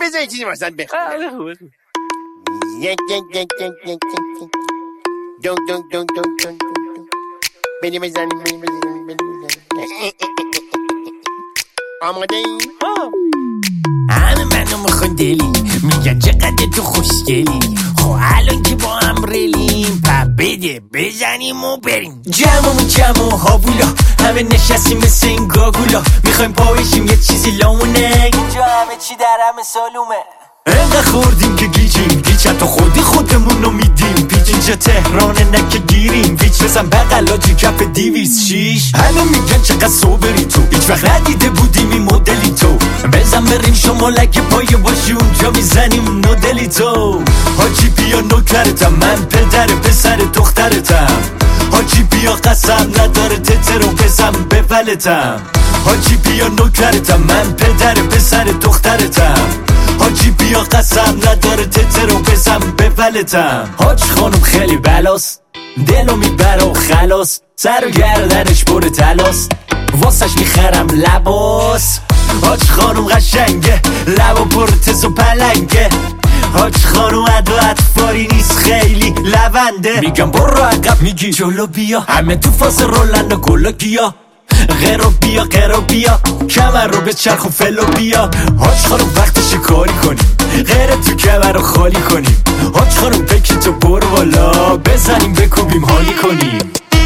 بذاری چیزی واسه بخونم. دون دون دون دون دون بریم بزنیم آماده ای؟ همه منو میخون دلی میگن چقدر تو خوشگلی. خب الان که با هم ریلیم بده بزنیم و بریم. جمع و هاوولا همه نشستیم مثل این گاگولا. میخوایم پاوشیم یه چیزی لامونه. اینجا همه چی در همه سالومه. انقدر خوردیم که گیجیم گیج حتی خودمون رو میدیم پیچ. اینجا تهرانه نکه گیریم ویچ بزن بقلا تو کف 206. همه میگن چقدر صبری تو هیچ وقت ندیده بودیم این مدلی تو. بزن بریم شمالک پای باشی اونجا میزنیم نودلی تو. حاجی بیا نوکرتم من پدر پسر دخترتم. حاجی بیا قسم نداره تتر و بزن بولتم. حاجی بیا نوکرتم من پدر پسر دخترتم. حاجی بیا قسم نداره تتر و بزن بولتم. حاج خانم خیلی بلاست دلو میبره و خلاص. سر و گردنش پر تلاست واسش میخرم لباس. حاج خانم قشنگه لبا پر تز و پلنگه. حاج خانم اطفاری نیست خیلی لونده. میگم برو عقب میگی جلو بیا. همه تو فاز رولن و گلا گیا. غیرو بیا کمر رو به چرخ و فلو بیا. حاج خانم وقتش کاری کنیم غیر تو کمر رو خالی کنیم. حاج خانم بکی تو برو بالا بزنیم بکوبیم حالی کنیم.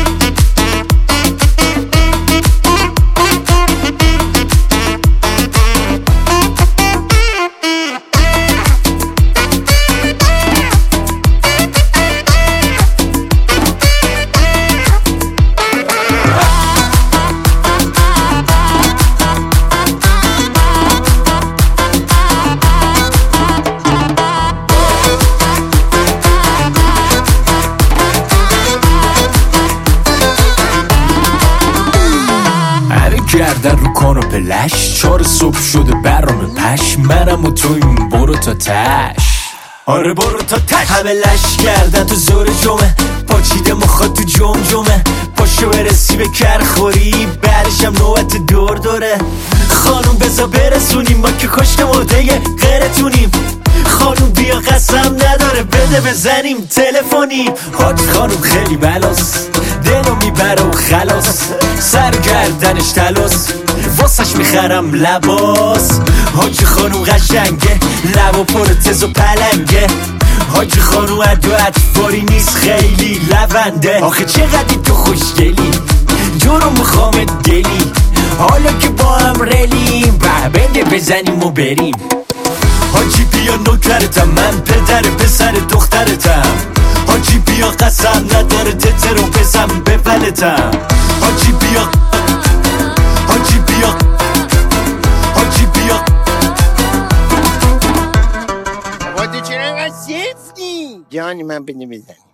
گردن رو کاناپلش 4 صبح شده برام پش. منم و تویم برو تا تش. آره برو تا تش. همه لش کردن تو زور جمعه پاچیده مخواد تو جمجمه. پاشو برسی به کرخوری بعدشم نوبت دوره. خانوم بزا برسونیم ما که کشت مرده غیرتونیم. خانوم بیا قسم نداره بده بزنیم تلفنی. حاج خانوم خیلی بلاست دلو میبره و خلاص. سر گردنش تلاس واسش میخرم لباس. حاج خانوم قشنگه لبا پر تز و پلنگه. حاج خانوم اطفاری نیست خیلی لونده. آخه چقدر تو خوشگلی جورو میخوام دلی. حالا که با هم ریلیم بده بزنیم و بریم. حاجی بیا نوکرتم من پدر پسر دخترتم. حاجی بیا قسم نداره تتر و بزن بولتم. حاجی بیا بابا تو چرا انقدر سفتی؟ جانی من بده بزن.